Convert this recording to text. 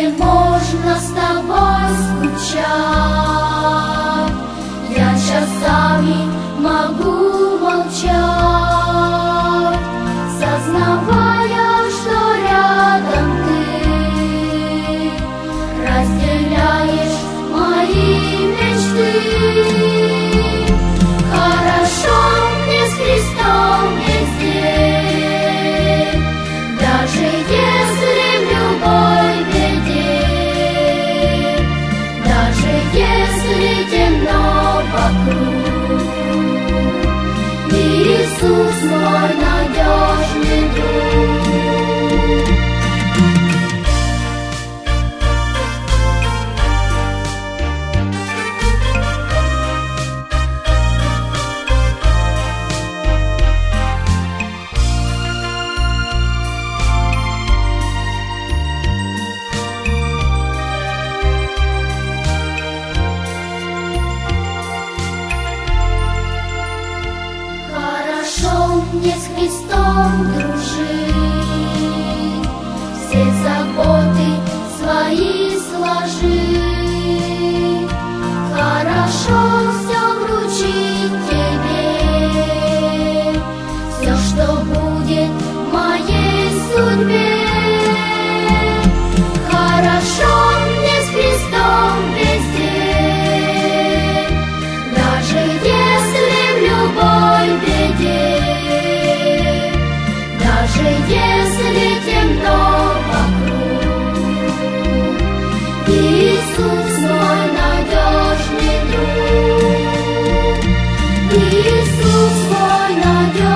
можно с тобой скучать. Я часами могу молчать, сознавая, что рядом ты разделяешь мои мечты. Хорошо мне с Христом везде, даже если в любой беде, даже если темно вокруг. Иисус мой надежный друг. Хорошо мне с Христом дружить, все заботы свои сложить. Хорошо все вручить тебе, все, что будет в моей судьбе. Хорошо мне с Христом везде, даже если в любой беде, даже если темно вокруг. Иисус мой надежный друг. Иисус мой надежный друг.